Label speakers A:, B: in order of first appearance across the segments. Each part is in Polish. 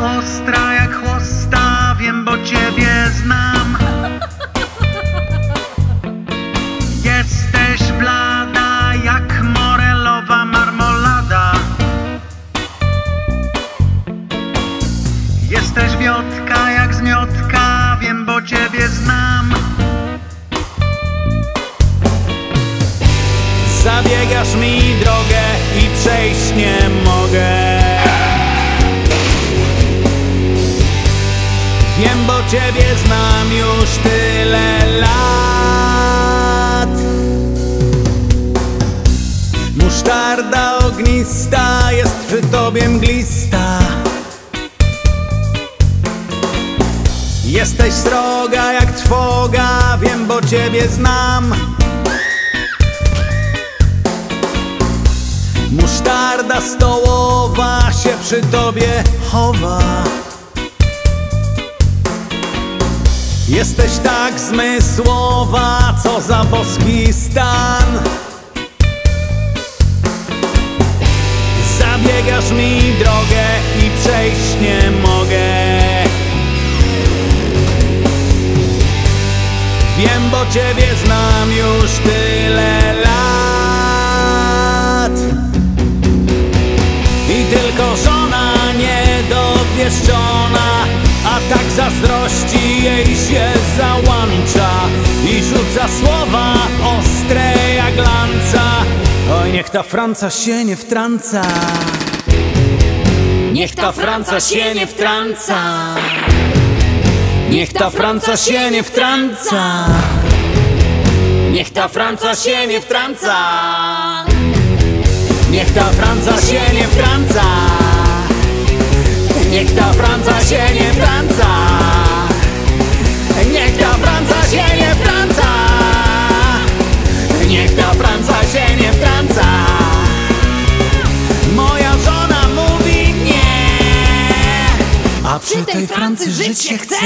A: ostra jak chłosta, wiem, bo ciebie znam. Jesteś blada jak morelowa marmolada. Jesteś wiotka jak zmiotka, wiem, bo ciebie znam.
B: Zabiegasz mi drogę i przejść nie mogę. Wiem, bo ciebie znam już tyle lat. Musztarda ognista jest przy tobie mglista. Jesteś sroga jak trwoga, wiem, bo ciebie znam. Musztarda stołowa się przy tobie chowa. Jesteś tak zmysłowa, co za boski stan. Zabiegasz mi drogę i przejść nie mogę. Wiem, bo ciebie znam już tyle lat. I tylko żona niedopieszczona, a tak zazdrości jej się załącza i rzuca słowa ostre jak lanca. Oj, niech ta Franca się nie wtrąca.
C: Niech ta Franca się nie wtrąca.
B: Niech ta Franca się nie wtrąca.
C: Niech ta Franca się nie wtrąca.
B: Niech ta Franca się nie wtrąca. Niech ta Franca się nie wtrąca. Niech ta Franca się nie wtrąca. Niech ta Franca się nie wtrąca. Moja żona mówi nie, a przy tej Francji żyć się chce.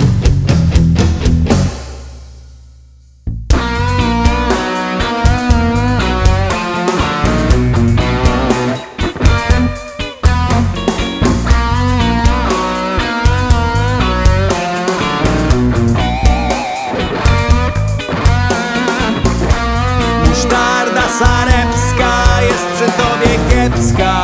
B: Musztarda sarepska jest przy tobie kiepska.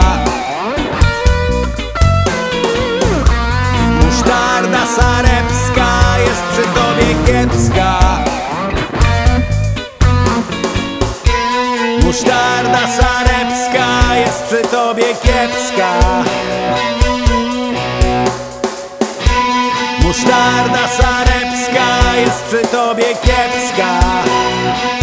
B: Musztarda sarepska jest przy tobie kiepska. Musztarda sarepska jest przy tobie kiepska. Musztarda sarepska jest przy tobie kiepska.